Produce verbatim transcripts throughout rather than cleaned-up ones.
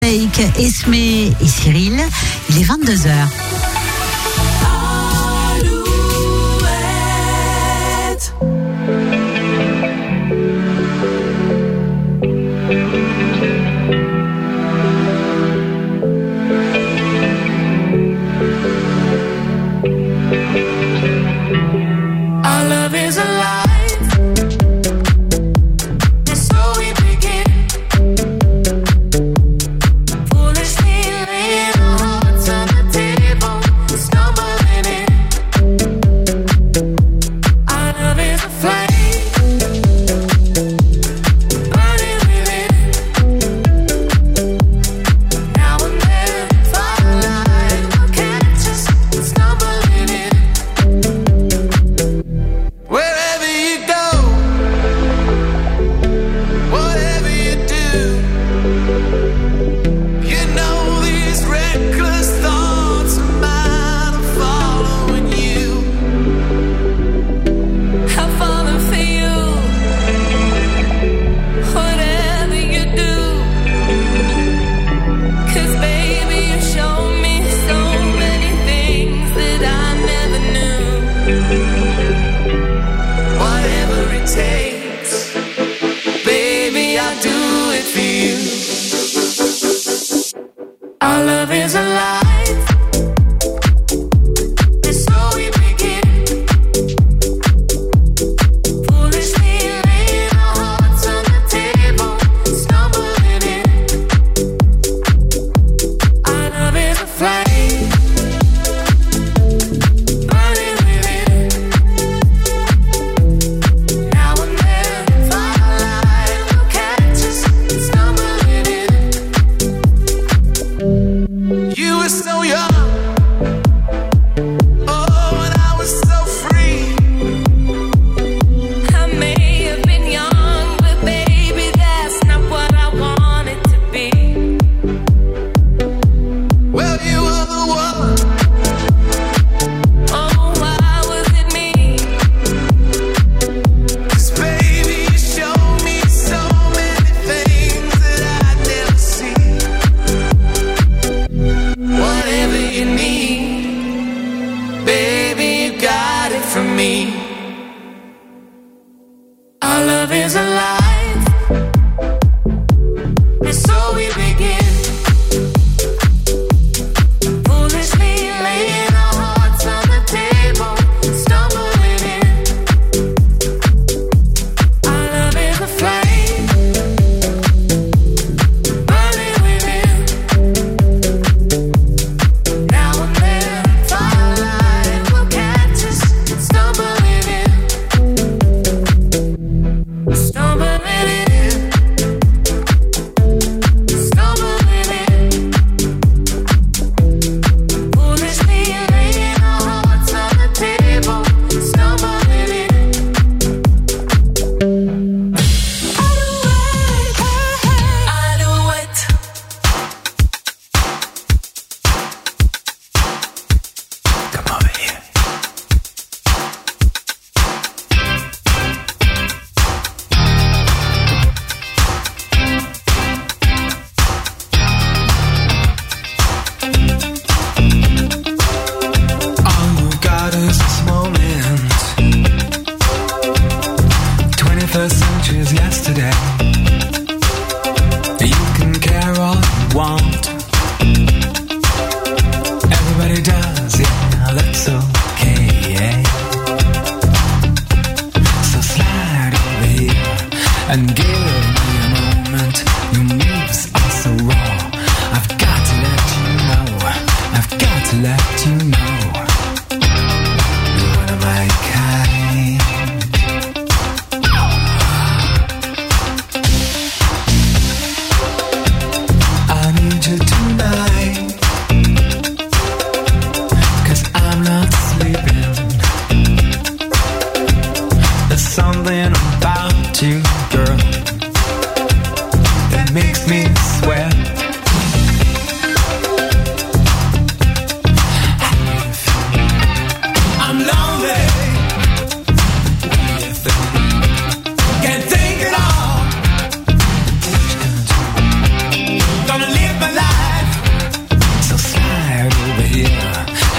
avec Esmé et Cyril. Il est vingt-deux heures. You were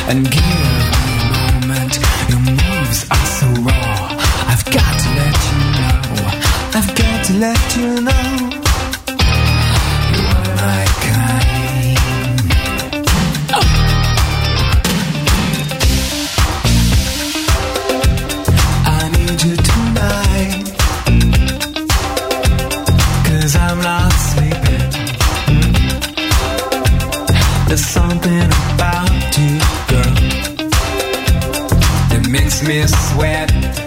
and give me a moment. Your moves are so raw. I've got to let you know. I've got to let you know. You are my kind. Oh. I need you tonight, 'cause I'm not sleeping. There's something about you, girl, that makes me sweat.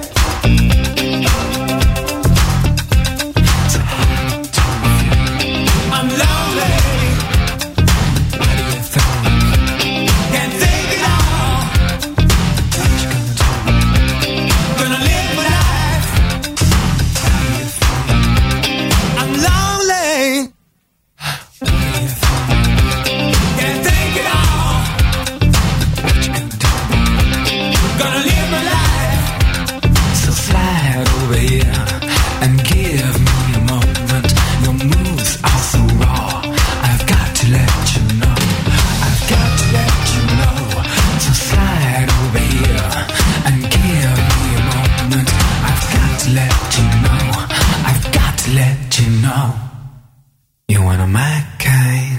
It's hard to feel. I'm lonely. What do you think? Can't take it all. What you gonna do? Gonna live my life. How do you feel? I'm lonely. What do you think? Can't take it all. What you gonna do? Gonna live my life. So slide over here and give me a moment. Your moves are so raw. I've got to let you know. I've got to let you know. So slide over here and give me a moment. I've got to let you know. I've got to let you know. You're one of my kind.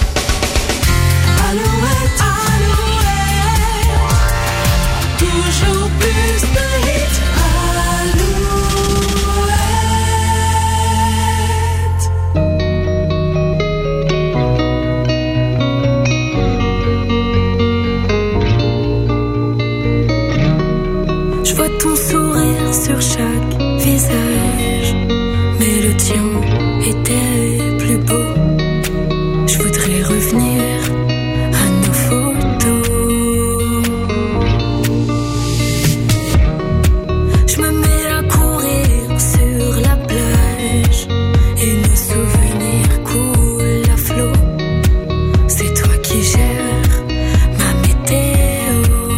Alouette, Alouette, toujours plus de hits. Alouette. Je vois ton sourire sur chaque visage, mais le tien était plus beau. Je voudrais revenir à nos photos. Je me mets à courir sur la plage et nos souvenirs coulent à flot. C'est toi qui gères ma météo.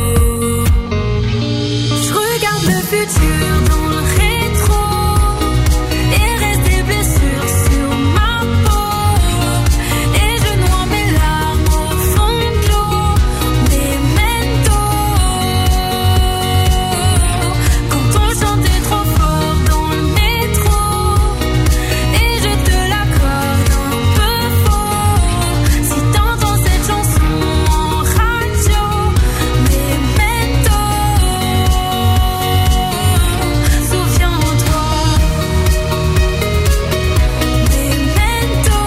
Je regarde le futur dans le rétro et reste des blessures sur ma peau. Et je noie mes larmes au fond de l'eau. Memento. Quand on chantait trop fort dans le métro et je te l'accorde un peu faux. Si t'entends cette chanson en radio, Memento. Souviens-toi. Memento.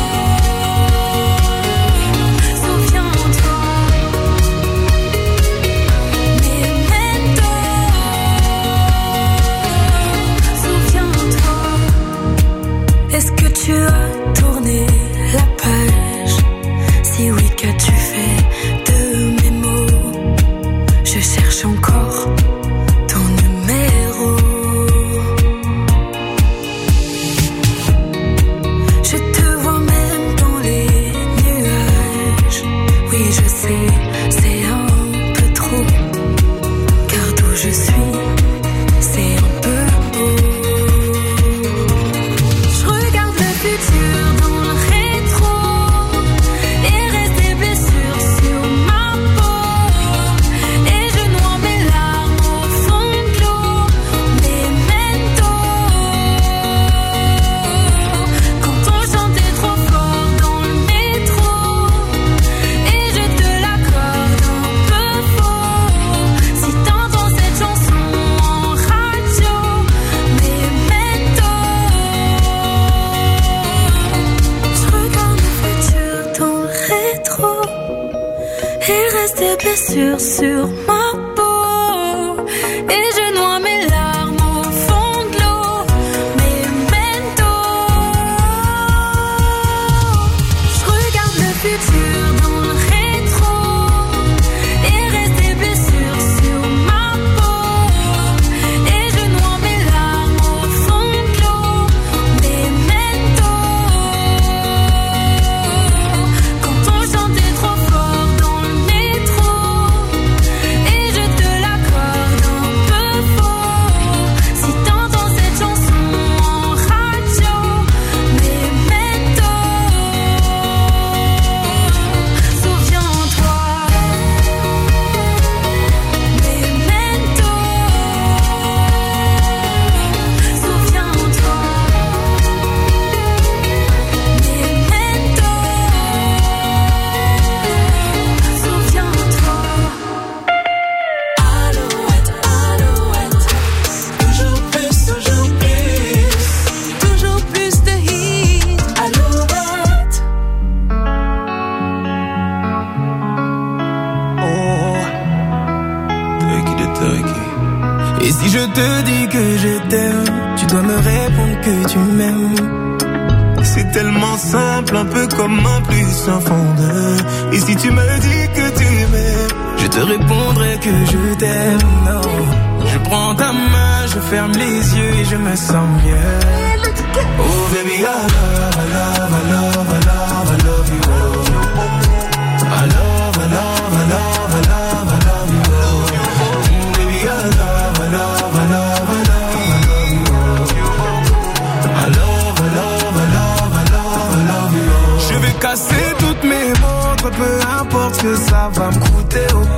Souviens-toi. Memento. Souviens-toi. Est-ce que tu as tourné la page? Si oui, qu'as-tu fait de mes mots? Je cherche encore ton numéro. Je te vois même dans les nuages. Oui, je sais, c'est un peu trop. Car d'où je suis, c'est un peu beau. Je regarde le futur dans le rétro et reste des blessures sur ma peau. Et je noie mes larmes au fond de l'eau. Memento. Quand on chantait trop fort dans le métro et je te l'accorde un peu faux. Si t'entends cette chanson en radio, Memento. Je regarde le futur dans le rétro et reste des blessures sur ma peau. Et je noie mes larmes au fond de l'eau. Memento. Je regarde le futur dans le rétro et reste des blessures sur ma peau. Et je noie mes larmes au fond de l'eau. Memento. Quand on chantait trop fort dans le métro et je te l'accorde un peu faux. Si t'entends cette chanson en radio, Memento. Si je te dis que je t'aime, tu dois me répondre que tu m'aimes. C'est tellement simple, un peu comme un plus un fondeur. Et si tu me dis que tu m'aimes, je te répondrai que je t'aime. Non, je prends ta main, je ferme les yeux et je me sens mieux. Oh baby, I love, I love, I love, I love, I love you. I love, I love, I love, I love, I love you. Oh baby, I love, I love, I love, I love, I love you. I love, I love, I love, I love, I love you. Je vais casser toutes mes montres, peu importe ce que ça va me coûter. Oh.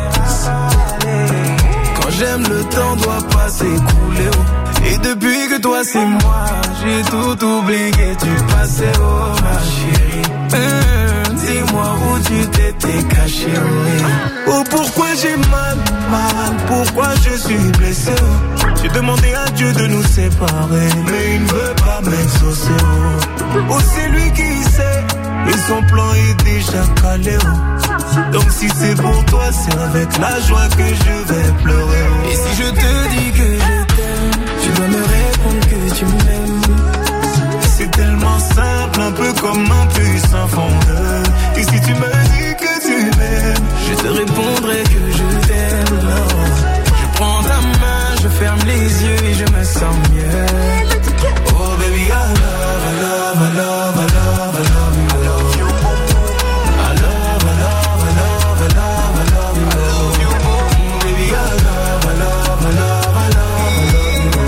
Quand j'aime, le temps doit pas s'écouler. Oh. Et depuis que toi c'est moi, j'ai tout oublié, tu passais, oh ma chérie. Hum, dis-moi où tu t'étais caché, oui. Oh pourquoi j'ai mal, mal, pourquoi je suis blessé. J'ai demandé à Dieu de nous séparer, mais il ne veut pas m'exaucer. Oh, oh c'est lui qui sait, et son plan est déjà calé. Oh. Donc si c'est pour toi, c'est avec la joie que je vais pleurer. Oh. Et si je te dis que je t'aime, tu dois me répondre que tu m'aimes. C'est tellement simple, un peu comme un puissant fondeur. Et si tu me dis que tu m'aimes, je te répondrai que je t'aime. Non. Je prends ta main, je ferme les yeux et je me sens mieux. Oh baby, I love, I love, I love, I love, I love you. I love you. I love, I love, I love, I love, I love you. I love you. Baby, I love, I love, I love, I love, I love you.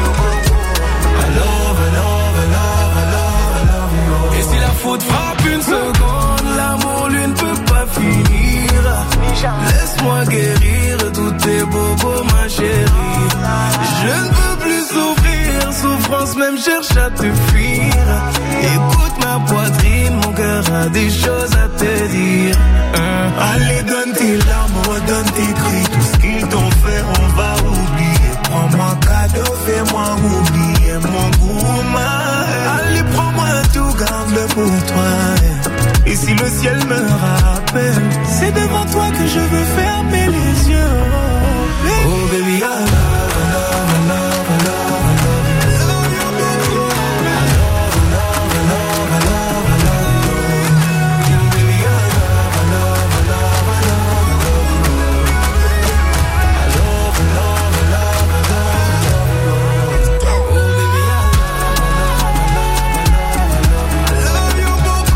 I love, I love, I love, I love, I love you. Et si la faute frappe une seconde, l'amour lui ne peut pas finir. Laisse-moi guérir tous tes bobos, ma chérie. Je ne peux plus souffrir, souffrance même cherche à te fuir. Écoute ma poitrine, mon cœur a des choses à te dire. Hein? Allez, donne tes larmes, donne tes cris, tout ce qu'ils t'ont fait, on va oublier. Prends-moi cadeau, fais-moi oublier mon gourmand. Allez, prends-moi tout, garde-le pour toi. Et si le ciel me rappelle, c'est devant toi que je veux fermer les yeux. Oh baby, oh, baby I love, I love, I love, I love, I love you. I love you, baby. I love, I love, I love, I love, I love you. Baby, I love, I love, I love, I love, I love you. I love, I love, I love, I love, I love you. Oh baby, I love, I love, I love, I love, I love you.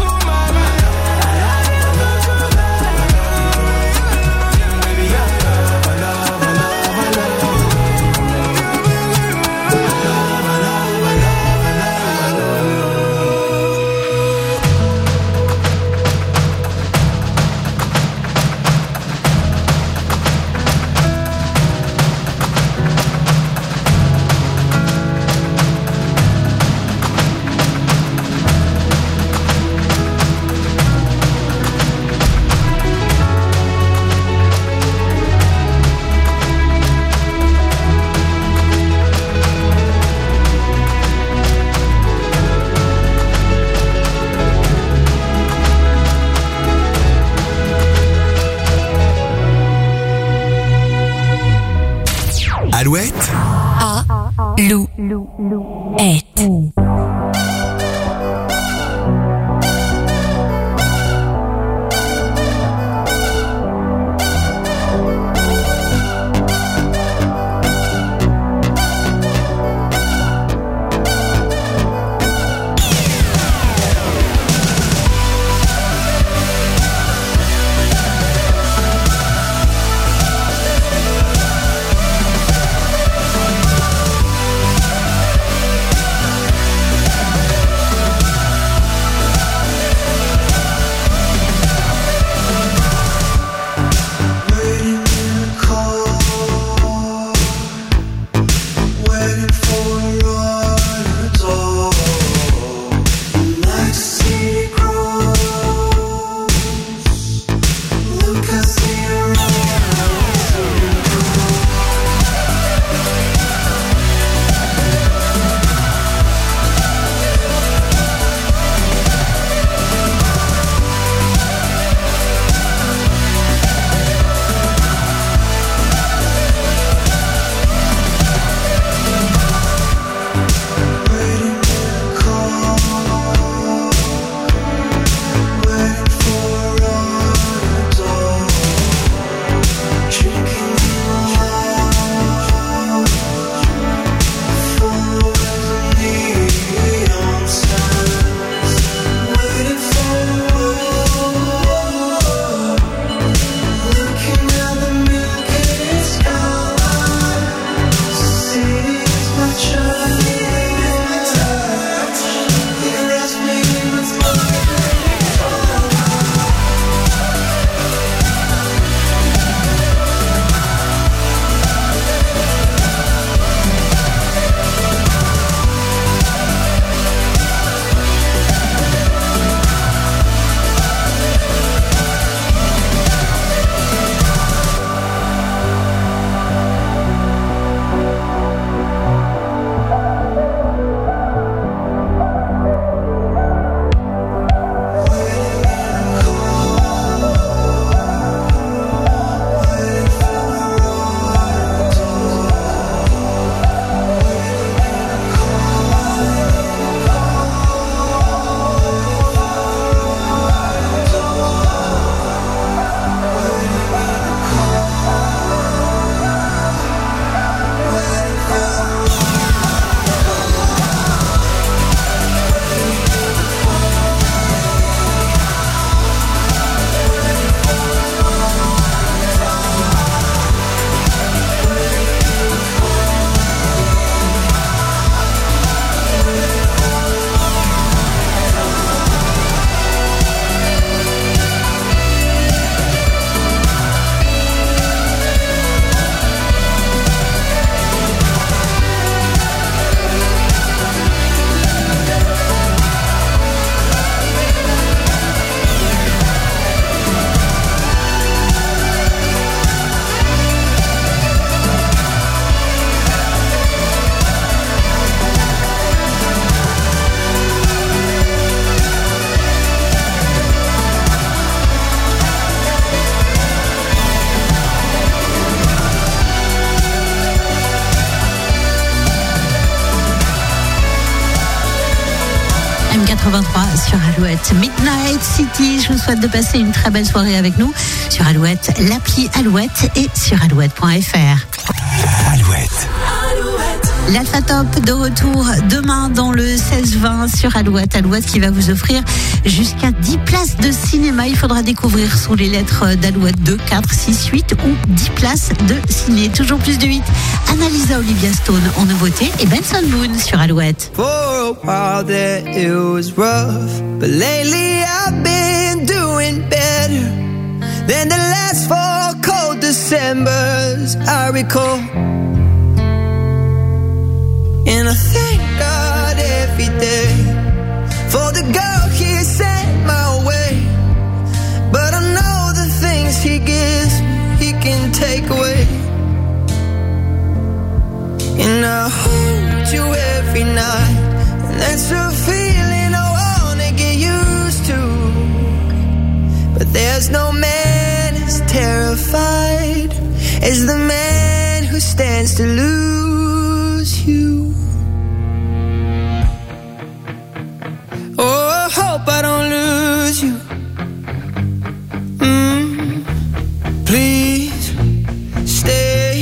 Alouette. Alouette. quatre-vingt-trois sur Alouette. Midnight City, je vous souhaite de passer une très belle soirée avec nous sur Alouette, l'appli Alouette et sur alouette point f r. Alouette. L'Alpha Top de retour demain dans le seize vingt sur Alouette. Alouette qui va vous offrir jusqu'à dix places de cinéma. Il faudra découvrir sous les lettres d'Alouette deux, quatre, six, huit ou dix places de ciné. Toujours plus de huit. Annalisa Olivia Stone en nouveauté et Benson Boone sur Alouette. For a while there it was rough, but lately I've been doing better than the last four cold Decembers I recall. And I thank God every day for the girl He sent my way. But I know the things He gives He can take away. And I hold you every night, and that's a feeling I wanna get used to. But there's no man as terrified as the man who stands to lose you. Oh, I hope I don't lose you. Mm, please stay.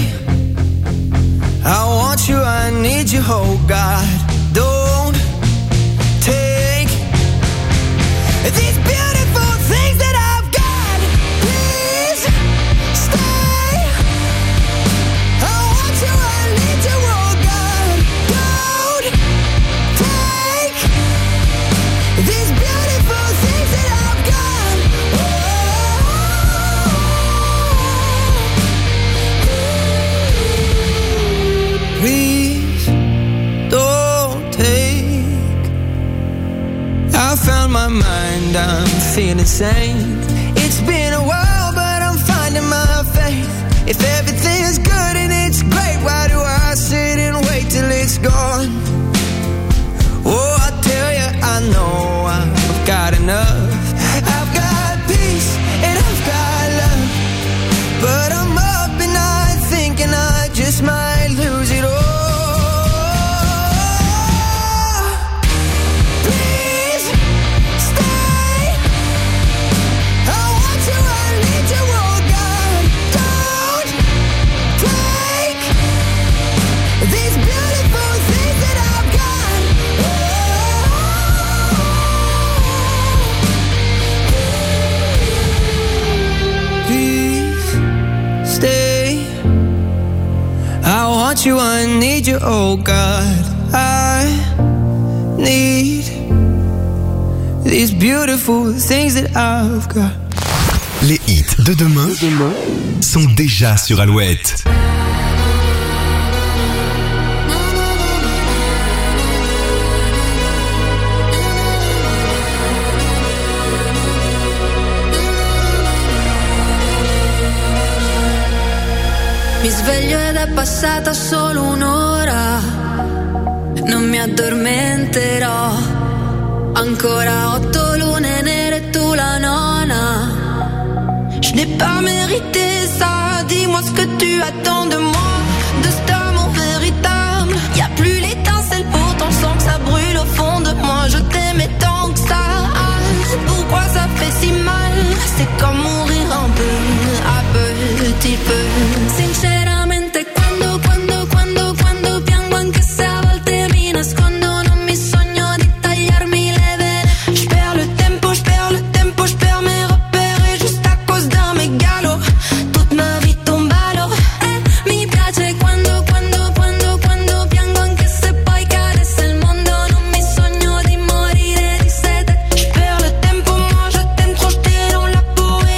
I want you, I need you, oh God. Don't take these beautiful things that I've got. Please stay. I want you, I need you, oh God. Don't take these beautiful things that I've got. Oh, please don't take. I found my mind, I'm feeling sane. It's been a while, but I'm finding my faith. If everything's good and it's great, why do I sit and wait till it's gone? Oh, I tell you, I know I've got enough. I've got peace and I've got love, but I'm up and I'm thinking I just might lose it all. Please stay. I want you, I need you, oh God. Don't take these beautiful things that I've got. Please stay. I want you, I need you, oh God. I need these beautiful things that I've got. Les hits de demain sont déjà sur Alouette. Mi sveglio ed è passata solo un'ora, non mi addormenterò. Ancora otto lune nere e tu la nona. Je n'ai pas mérité ça, dis-moi ce que tu attends de moi, de cet amour véritable. Y a plus l'étincelle, pourtant je sens que ça brûle au fond de moi. Je t'aimais tant que ça, pourquoi ça fait si mal? C'est comme mourir un peu, à petit peu. Sinceramente quando, quando, quando, quando piango, anche se a volte mi nascondo, non mi sogno di tagliarmi le vene. Je perds le tempo, je perds le tempo, je perds mes repères et juste à cause d'un mégalo, toute ma vie tombe à l'eau. Eh, mi piace quando, quando, quando, quando piango, anche se poi cadesse il mondo, non mi sogno di morire di sete. Je perds le tempo, moi je t'aime trop, j'étais dans la peau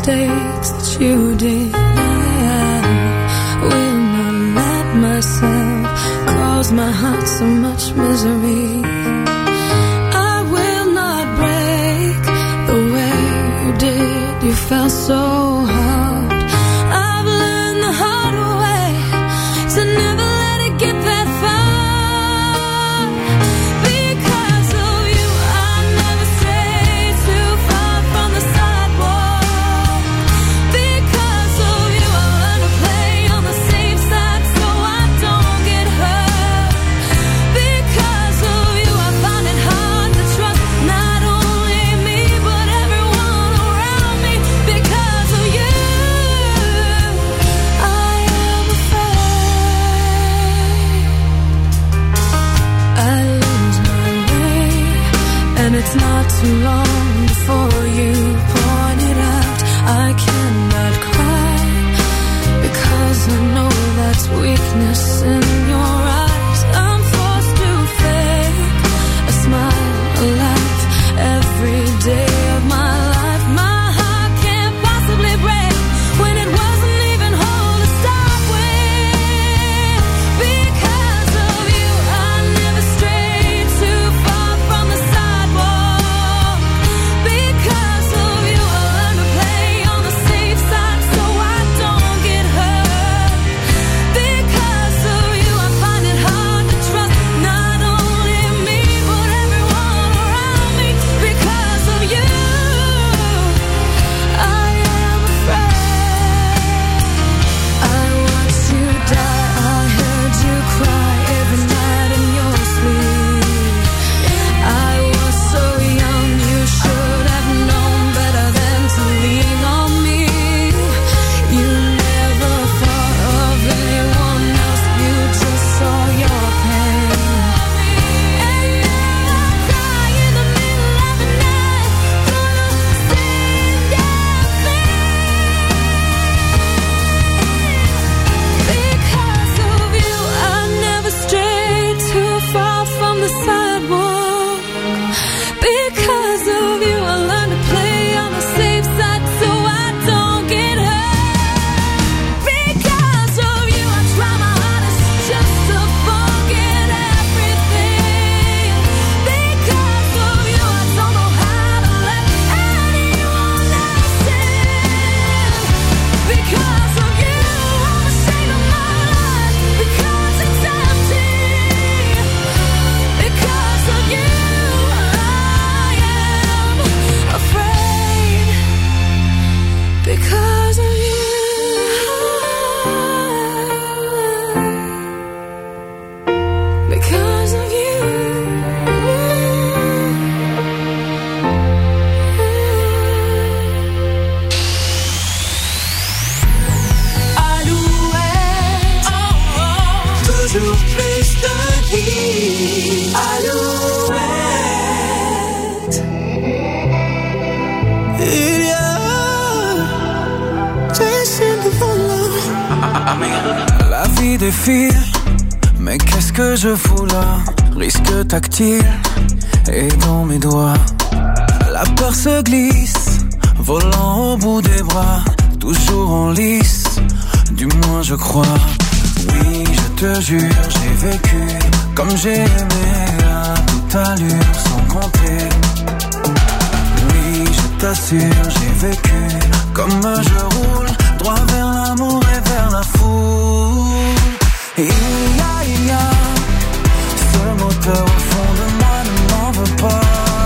mistakes that you did. I will not let myself cause my heart so much misery. I will not break the way you did. You felt so hard. I've learned the hard way to never let it get that far. Because of you, I never strayed too far from the sidewalk. Because of you, I learned to play on the safe side so I don't get hurt. Because of you, I find it hard to trust not only me but everyone around me. Because of you, I am afraid I lose my way, and it's not too long before you point it out. I cannot cry because I know that's weakness in your eyes. I'm forced to fake a smile, a laugh every day of my life. My heart can't possibly break when it wasn't even whole to start with. Because of you, I never strayed too far from the sidewalk. Because of you, I learned to play on the safe side so I don't get hurt. Because of you, I find it hard to trust not only me but everyone around me. Because of you, I am afraid. I watched you die, I heard you cry every night in your sleep. I was so young, you should have known better than to lean on me. You never thought of anyone else, you just saw your pain. And now I cry in the middle of the night for the same damn thing. Because of you, I never strayed too far from the sidewalk. Because of you, I learned to play on the safe side so I don't get hurt. Because of you, I try my hardest just to forget everything. Because of you, I don't know how to let anyone else in. Because of you, I'm ashamed of my life because it's empty. Because of you, I am afraid. Because of you, because of you. Alouette, oh, oh, toujours plus de hits. Alouette. Il y a Jason Derulo. La vie défile, mais qu'est-ce que je fous là? Risque tactile, et dans mes doigts la peur se glisse, volant au bout des bras, toujours en lice, du moins je crois. Oui, je te jure, j'ai vécu comme j'ai aimé à toute allure, sans compter. Oui, je t'assure, j'ai vécu comme je roule, droit vers l'amour et vers la foule. Il y a, il y a ce moteur au fond de moi, ne m'en veux pas.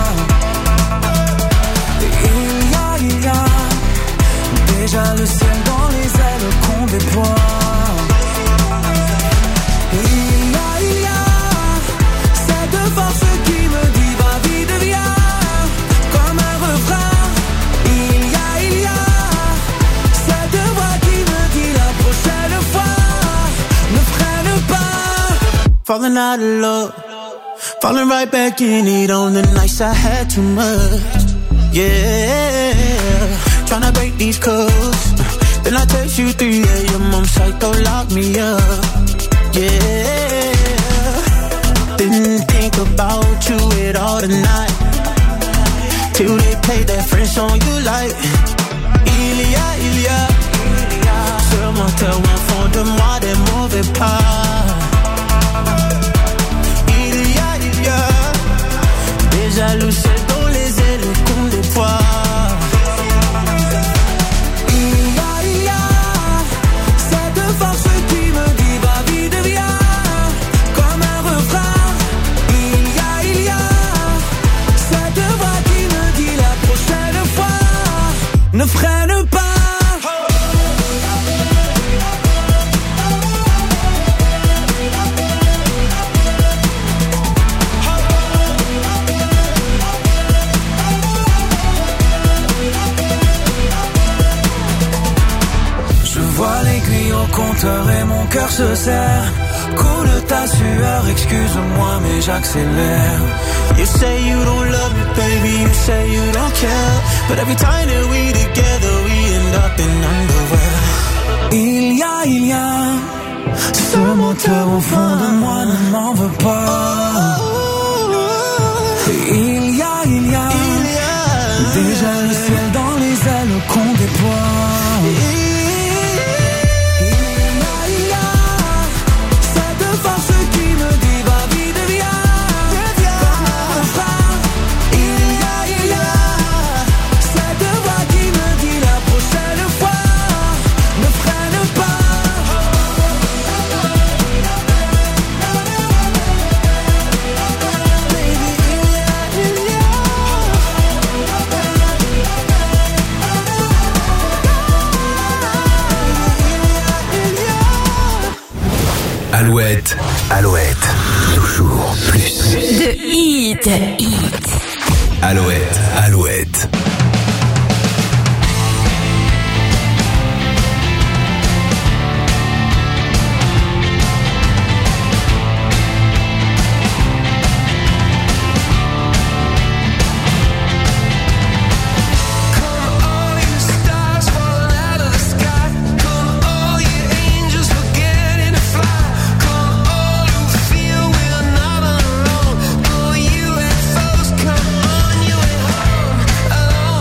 Il y a, il y a déjà le ciel dans les ailes qu'on déploie. Il y a, il y a cette force qui me dit va-vie deviens comme un refrain. Il y a, il y a cette voix qui me dit la prochaine fois ne freine pas. Falling out of love, falling right back in it on the nights I had too much. Yeah, tryna break these codes. Then I text you three a.m. I'm psycho, lock me up. Yeah, didn't think about you at all tonight till they play that French song you like. Il Il y a, il y a ce menteur au fond de moi des mauvais pas. Il y a, il y a des jaloux dont les ailes qu'on déploie. Ne freine pas. Je vois l'aiguille au compteur et mon cœur se serre. Coule ta sueur, excuse-moi mais j'accélère. You say you don't love me, baby, you say you don't care. But every time that we together, we end up in underwear. Il y a, il y a ce moteur au fond de moi, ne m'en veux pas. Il y a, il y a, Il y a déjà le ciel dans les ailes qu'on déploie. Alouette, Alouette, toujours plus. De hit, hit. Alouette, Alouette. Alone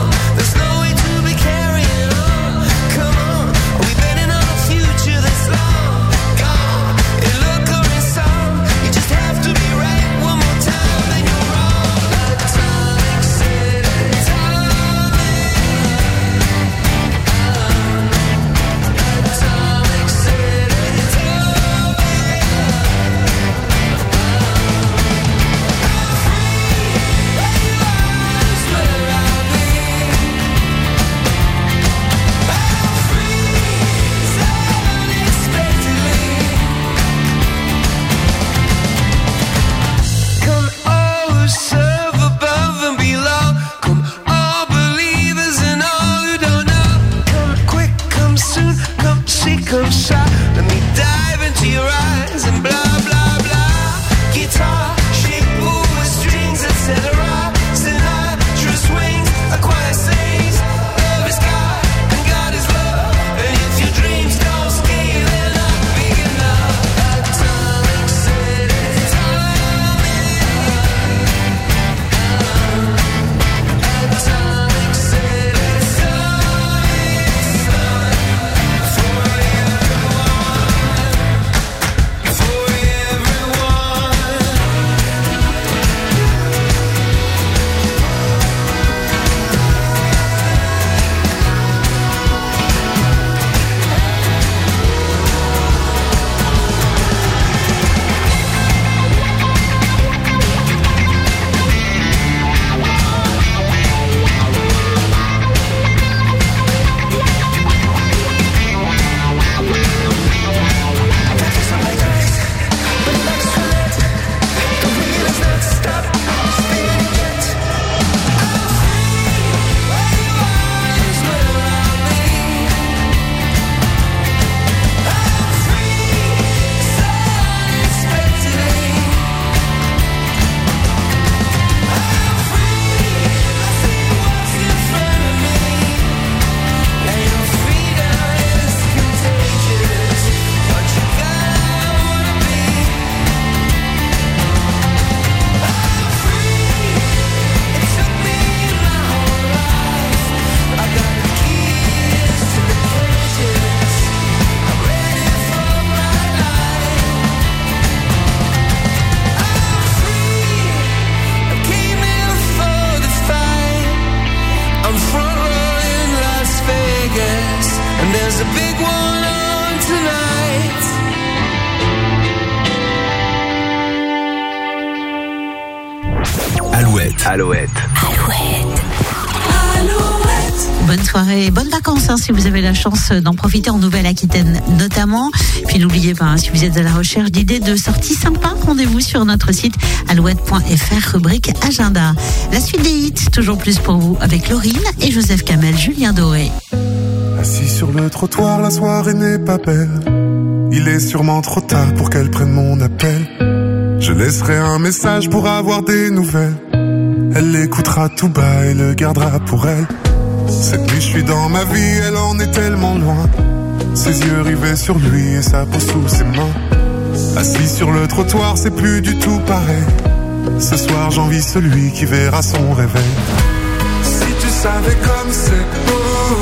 Alouette. Alouette. Bonne soirée, bonnes vacances hein, si vous avez la chance d'en profiter en Nouvelle-Aquitaine notamment. Puis n'oubliez pas, hein, si vous êtes à la recherche d'idées de sorties sympas, rendez-vous sur notre site alouette point f r, rubrique agenda. La suite des hits, toujours plus pour vous avec Laurine et Joseph Kamel, Julien Doré. Assis sur le trottoir, la soirée n'est pas belle. Il est sûrement trop tard pour qu'elle prenne mon appel. Je laisserai un message pour avoir des nouvelles. Elle l'écoutera tout bas et le gardera pour elle. Cette nuit je suis dans ma vie, elle en est tellement loin. Ses yeux rivés sur lui et sa peau sous ses mains. Assis sur le trottoir, c'est plus du tout pareil. Ce soir j'envie celui qui verra son réveil. Si tu savais comme c'est beau,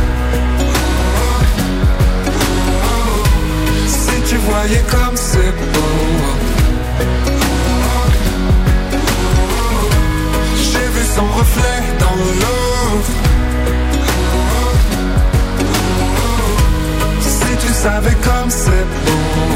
si tu voyais comme c'est beau. J'ai vu son reflet dans l'eau. Si tu savais comme c'est beau.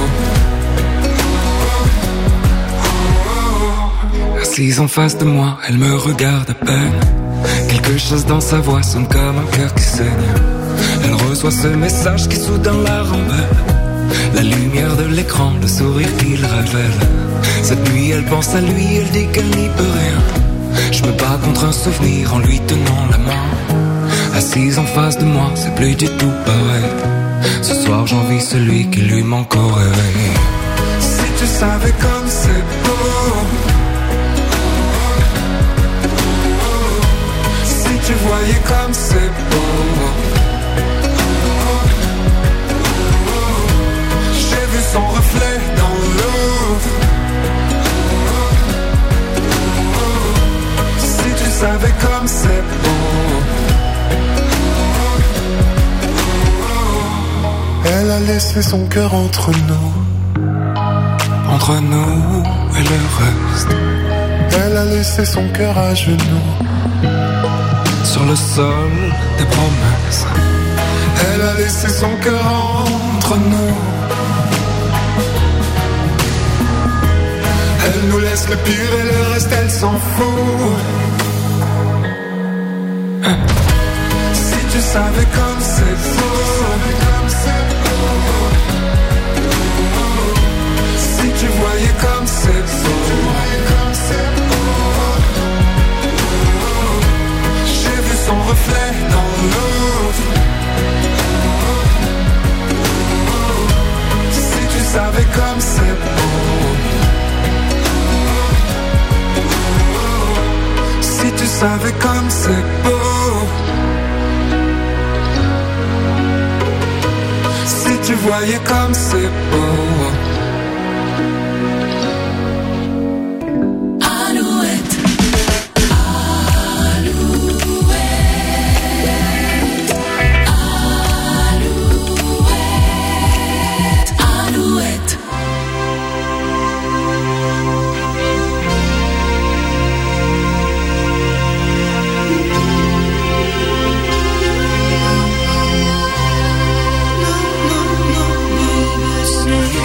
Assise en face de moi, elle me regarde à peine. Quelque chose dans sa voix sonne comme un cœur qui saigne. Elle reçoit ce message qui soudain la rembelle. La lumière de l'écran, le sourire qu'il révèle. Cette nuit elle pense à lui, elle dit qu'elle n'y peut rien. Je me bats contre un souvenir en lui tenant la main. Assise en face de moi, c'est plus du tout pareil. Ce soir j'envie celui qui lui manque au réveil. Si tu savais comme c'est beau. Si tu voyais comme c'est beau. J'ai vu son reflet dans l'eau. Si tu savais comme c'est beau. Elle a laissé son cœur entre nous. Entre nous et le reste. Elle a laissé son cœur à genoux. Sur le sol des promesses. Elle a laissé son cœur entre nous. Elle nous laisse le pire et le reste elle s'en fout. Si tu savais comme c'est beau. Si tu voyais comme c'est beau. J'ai vu son reflet dans l'eau. Si tu savais comme c'est beau. Si tu savais comme c'est beau. Si tu voyais comme c'est beau. See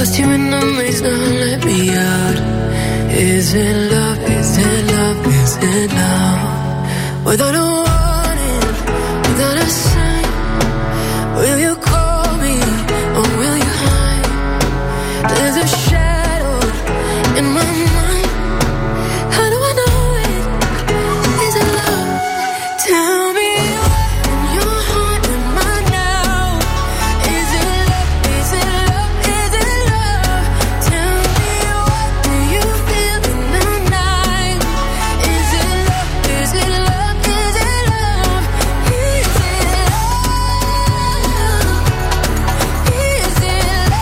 Lost you in the maze, now let me out. Is it love, is it love, is it love? Without a warning, without a sign, will you call me or will you hide? There's a shadow in my mind. How do I know it? Is it love? Tell me what in your heart am I now? Is it love? Is it love? Is it love? Tell me what do you feel in the night? Is it love? Is it love? Is it love? Is it love? Is it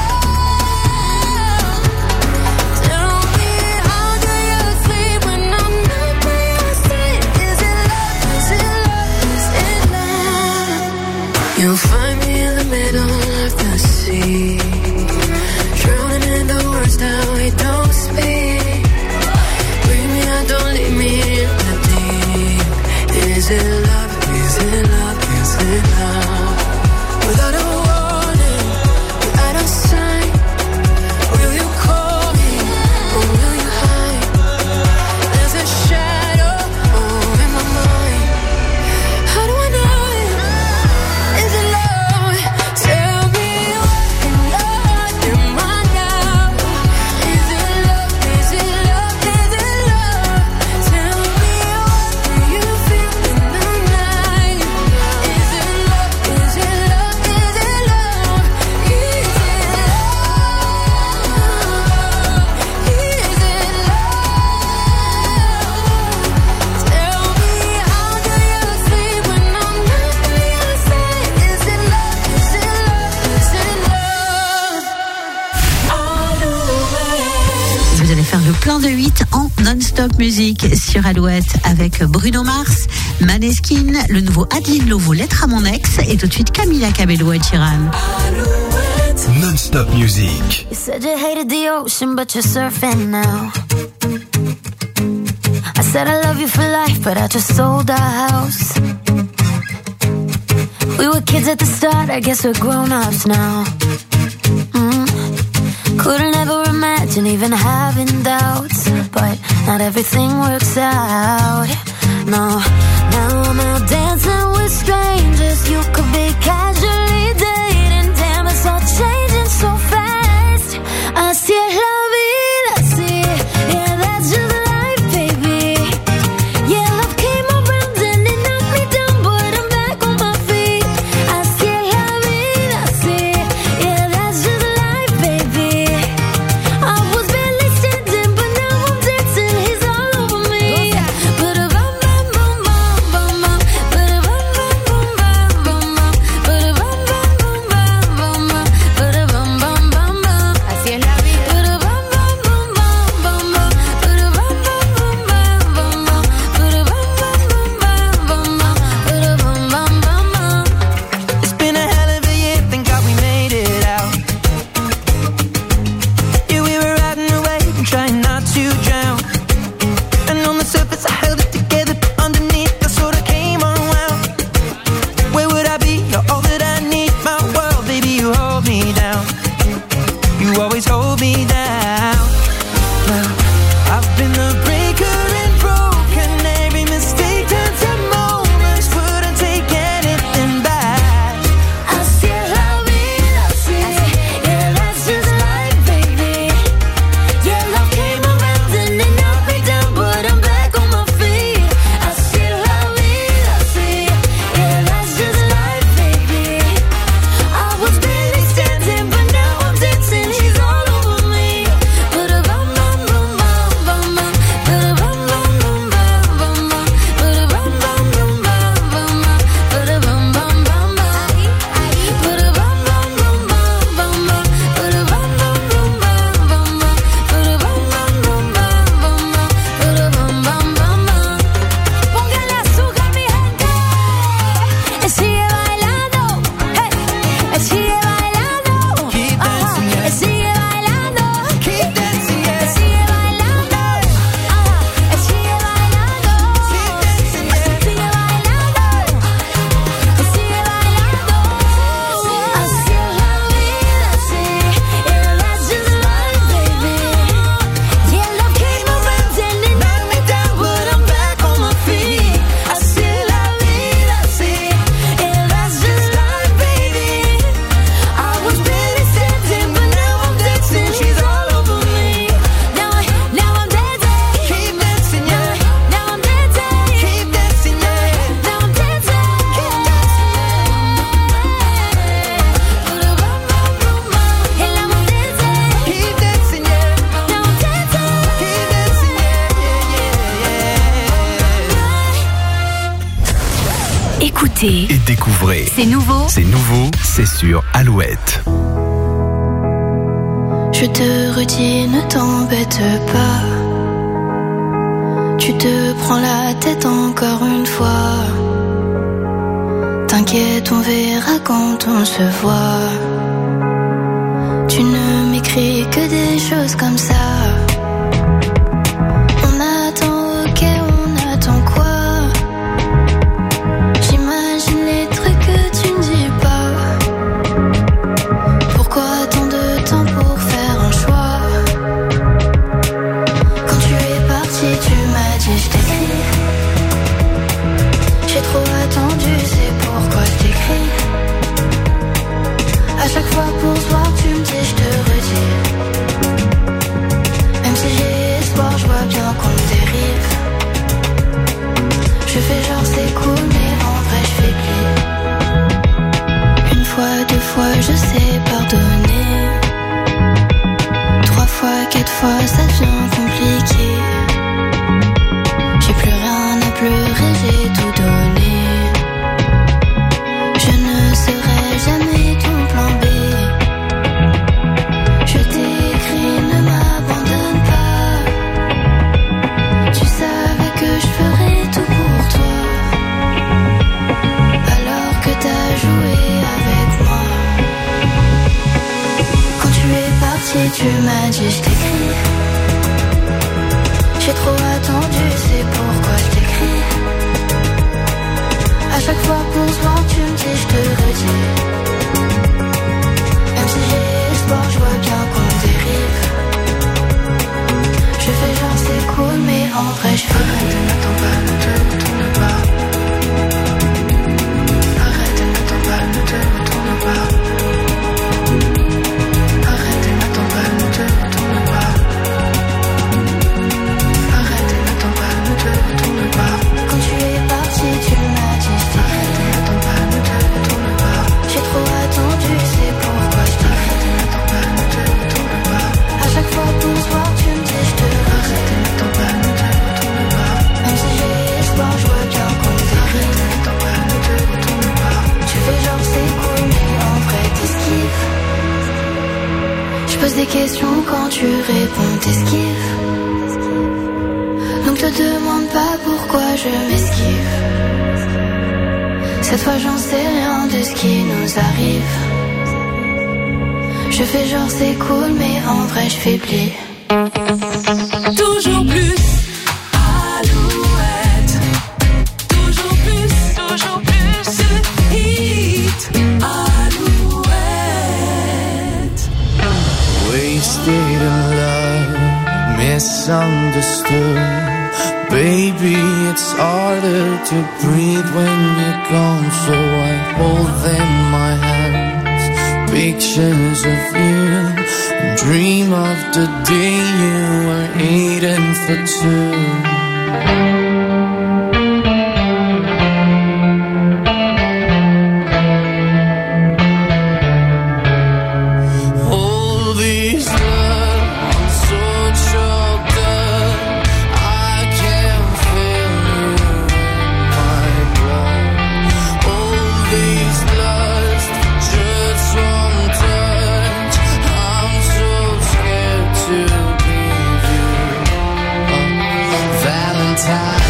love? Tell me how do you sleep when I'm not by your side? Is it love? Is it love? Is it love? You'll find me in the middle of the sea, drowning in the words that we don't speak. Bring me out, don't leave me in the deep. Is it love? Is it love? Is it love? Without a warning, without a sign, will you call me or will you hide? There's a shadow oh, in my mind. How do I know it? Is it love? Tell me what in love am I now? Is it love? Is it love? Is it love? Tell me what do you feel in the night? Is it love? Is it love? Is it love? Is it love? Is it love? Tell me how do you sleep when I'm not by your side? Is it love? Is it love? Is it love? Vous allez faire le plein de huit en non-stop musique sur Alouette avec Bruno Mars, Maneskin, le nouveau Adeline Lovo, Lettre à mon ex, et tout de suite Camila Cabello et Chiran. Non-stop music. You said you hated the ocean, but you're surfing now. I said I love you for life, but I just sold our house. We were kids at the start, I guess we're grown-ups now. Mm. Couldn't ever imagine even having doubts, but not everything works out. No, now I'm out dancing with strangers. You could be casually dating. Damn, it's all changing so fast. Así es la vida, sí. Yeah, that's just life, baby. Yeah, love came around and it knocked me down, but I'm back on my feet. Así es la vida, sí. Yeah, that's just life, baby. I was barely standing, but now I'm dancing. He's all over me. Ba-da-bum, bum, bum, bum, bum, bum. Ba-da-bum, bum, bum, bum, bum, bum. Ba-da-bum, bum, bum, bum, bum, bum. Ba-da-bum, bum, bum, bum. Así es la vida. Ba-da-bum, bum, bum, bum, bum, bum. Ba-da-bum, bum, bum, bum, bum, bum. Ba-da-bum, bum, bum, bum, bum, bum. Ba-da-bum, bum, bum, bum. It's been a hell of a year, thank God we made it out. Yeah, we were riding away and trying not to drown. And on the surface I held it together, but underneath I sort of came unwound. Where would I be? You're all that I need, my world, baby, you hold me down. You always hold me down. Well, I've been the breaker and broken. Every mistake turns to moments. Wouldn't take anything back. Así es la vida, sí. Yeah, that's just life, baby. Yeah, love came around and it knocked me down, but I'm back on my feet. Así es la vida, sí. Yeah, that's just life, baby. I was barely standing, but now I'm dancing. He's all over me. Ba-da-bum, bum, bum, bum, bum, bum. Ba-da-bum, bum, bum, bum, bum, bum. Ba-da-bum, bum, bum, bum, bum, bum. Ba-da-bum, bum, bum, bum. Ba-da-bum, bum, bum, bum, bum, bum. Ba-da-bum, bum, bum, bum, bum, bum. Ba-da-bum, bum, bum, bum, bum, bum. Ba-da-bum, bum, bum, bum. Póngale azúcar, mi gente. Él sigue bailando. Hey. Él sigue bailando. Keep Ajá. dancing, yeah. Él sigue bailando. Keep dancing, Él yeah. sigue bailando. Ajá. Él sigue bailando. Keep dancing, yeah. Él sigue bailando. Él sigue bailando. Así es la vida, sí. Yeah, that's just Écoutez et découvrez. C'est nouveau. C'est nouveau, c'est sur Alouette. Je te redis, ne t'embête pas. Tu te prends la tête encore une fois. T'inquiète, on verra quand on se voit. Tu ne m'écris que des choses comme ça. On attend, ok, on attend quoi? J'imagine les trucs que tu ne dis pas. Pourquoi tant de temps pour faire un choix? Quand tu es parti, tu m'as dit je t'écris. J'ai trop attendu, c'est pourquoi je t'écris. À chaque fois pour se voir, tu me dis je te redis. Même si j'ai espoir, je vois bien qu'on dérive. Je fais genre c'est cool, mais en vrai je fais pli. Une fois, deux fois, je sais pardonner. Trois fois, quatre fois, ça devient compliqué. J'ai plus rien à pleurer, j'ai tout donné. Je ne serai jamais ton plan B. Je t'écris, ne m'abandonne pas. Tu savais que je ferais tout pour toi. Alors que t'as joué avec moi. Quand tu es parti, tu m'as dit je t'écris. J'ai trop attendu, c'est pourquoi je t'écris. À chaque fois pour se voir, tu me dis je te redis. Même si j'ai espoir, je vois bien qu'on dérive. Je fais genre c'est cool, mais en vrai je fais arrête, n'attends pas, ne te retourne pas. Arrête, n'attends pas, ne te retourne pas. Arrête, n'attends pas, ne te retourne pas. Arrête, n'attends pas, ne te retourne pas. Quand tu es parti, tu m'as dit je t'arrête, n'attends pas, ne te retourne pas. J'ai trop attendu, c'est pourquoi je t'arrête, n'attends pas, ne te retourne pas. À chaque fois pour se voir, tu me dis je te arrête, n'attends pas, ne te retourne pas. Même si j'ai espoir, je vois bien qu'on dérive. N'attends pas, ne te retourne pas. Tu fais genre c'est cool, mais en vrai t'esquives. Je pose des questions quand tu réponds, t'esquives. Donc te demande pas pourquoi je m'esquive. Cette fois j'en sais rien de ce qui nous arrive. Je fais genre c'est cool, mais en vrai je fais pli. Toujours plus. Alouette. Toujours plus, toujours plus. Hit. Alouette. Wasted in love, misunderstood. Baby, it's harder to breathe when you're gone. So I hold in my hands pictures of you and dream of the day you were eating for two. Time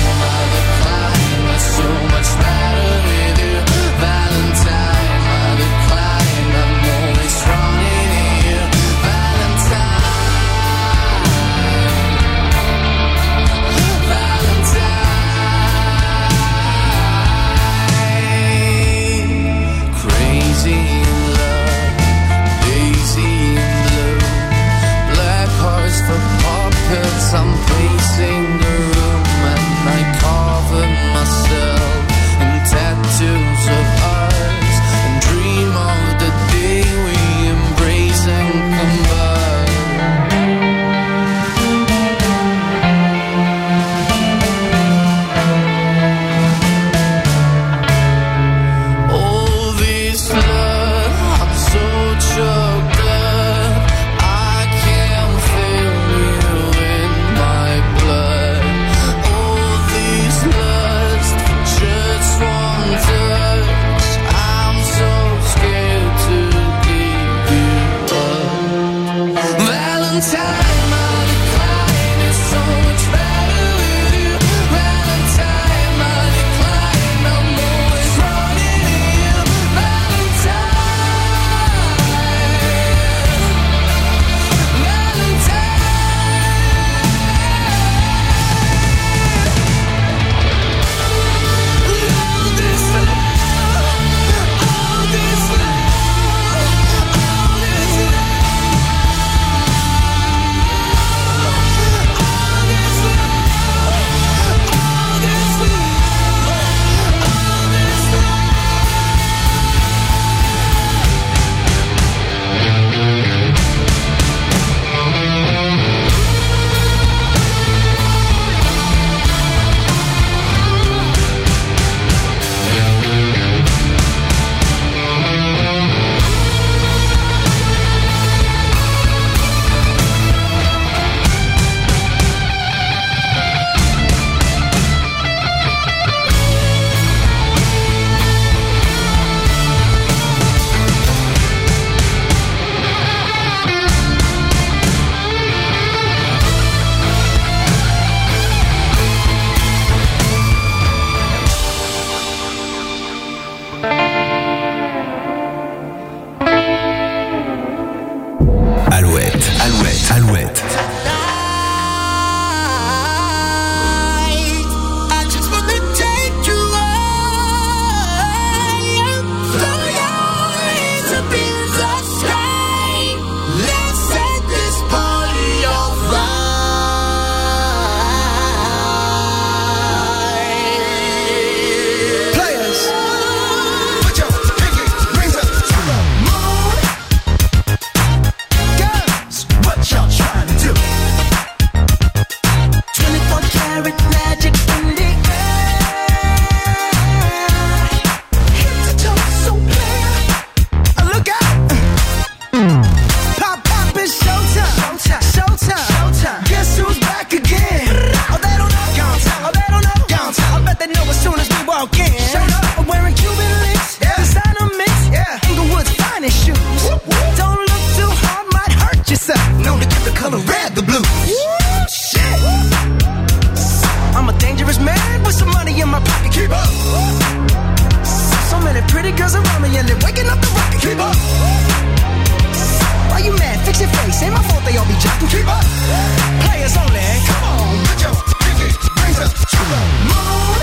the blues. Ooh, shit. I'm a dangerous man with some money in my pocket. Keep up. So many pretty girls around me and they're waking up the rocket. Keep up. Why you mad? Fix your face. Ain't my fault they all be jocking. Keep up. Players only. Come on, put your pinky rings up to the moon.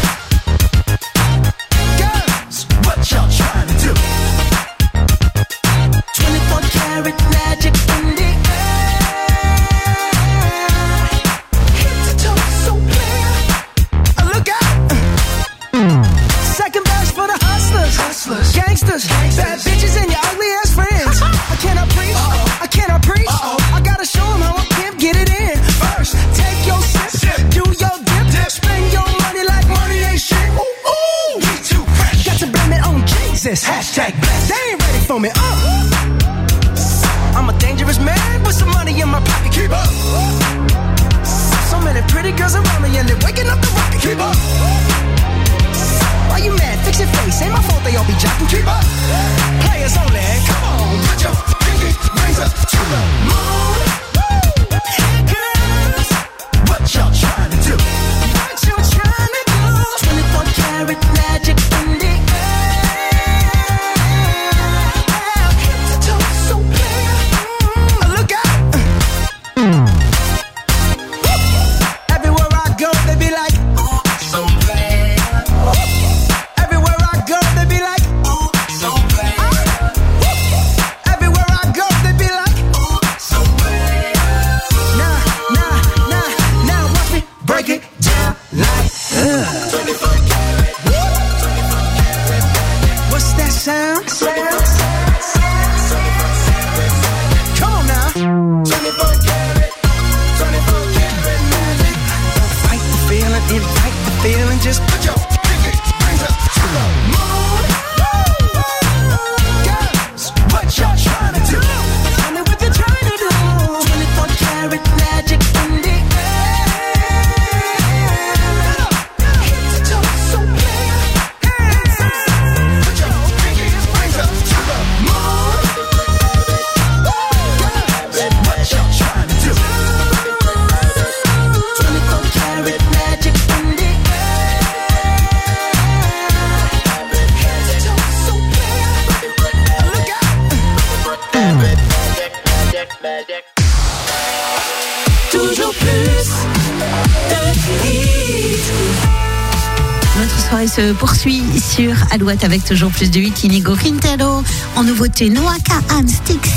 Girls, what y'all trying to do? twenty-four karat magic in the air. Head to toe, so clear. Look out. Second verse for the hustlers, hustlers, gangsters, gangsters, bad bitches and your ugly ass friends. I cannot preach, Uh-oh. I cannot preach. Uh-oh. I gotta show them how a pimp get it in. First, take your sip, sip. Do your dip, dip, spend your money like money ain't shit. Ooh, ooh, we too fresh. Got to blame it on Jesus. Hashtag blessed. They ain't ready for me. Uh. I'm a dangerous man with some money in my pocket. Keep up. So many pretty girls around me and they're waking up the rocket. Keep up. Why you mad? Fix your face. Ain't my fault they all be jocking. Keep up. Players only. Come on, put your pinky rings up to the moon. Girls, what y'all trying to do? What you trying to do? twenty-four karat magic in the air. Head to toe, so clear. Look out. Everywhere I go, they be like, so clear. Everywhere I go, they be like, so clear. Everywhere I go, they be like, so clear. Nah, nah, nah, now watch me break it down like, uh. twenty-four karat. What's that sound? Sound? Come on now. twenty-four karat, twenty-four karat magic. Don't fight the feeling, invite the feeling. Just put your pinky rings up to the moon. Girls, what y'all trying to do? Tell me what you're trying to do. twenty-four karat magic in the air. Head to toe, so clear. Put your pinky rings up to the moon. Girls, what y'all trying to do? twenty-four karat magic in the air. Head to toe, so clear. Look out. Toujours plus de hits. Notre soirée se poursuit sur Alouette avec toujours plus de hits. Inigo Quintero, en nouveauté Noah Kahan, Styx.